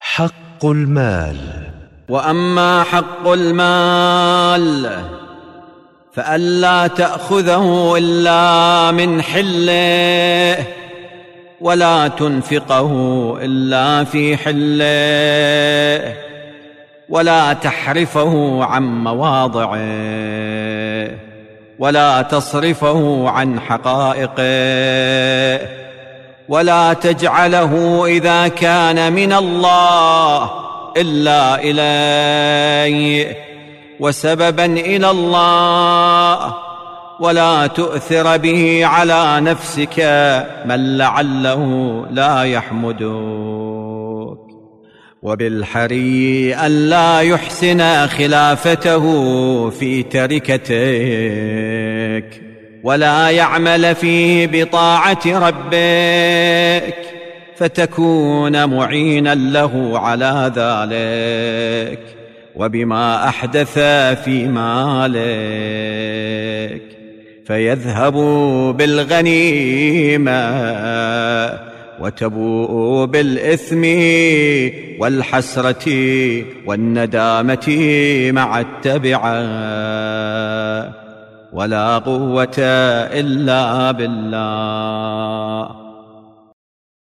حق المال. وأما حق المال فألا تأخذه إلا من حله، ولا تنفقه إلا في حله، ولا تحرفه عن مواضعه، ولا تصرفه عن حقائقه، ولا تجعله إذا كان من الله إلا إليه وسببا إلى الله، ولا تؤثر به على نفسك من لعله لا يحمدك. وبالحري ألا يحسن خلافته في تركتك، ولا يعمل فيه بطاعة ربك، فتكون معينا له على ذلك وبما أحدث في مالك، فيذهب بالغنيمة وتبوء بالإثم والحسرة والندامة مع التبعة، ولا قوة إلا بالله.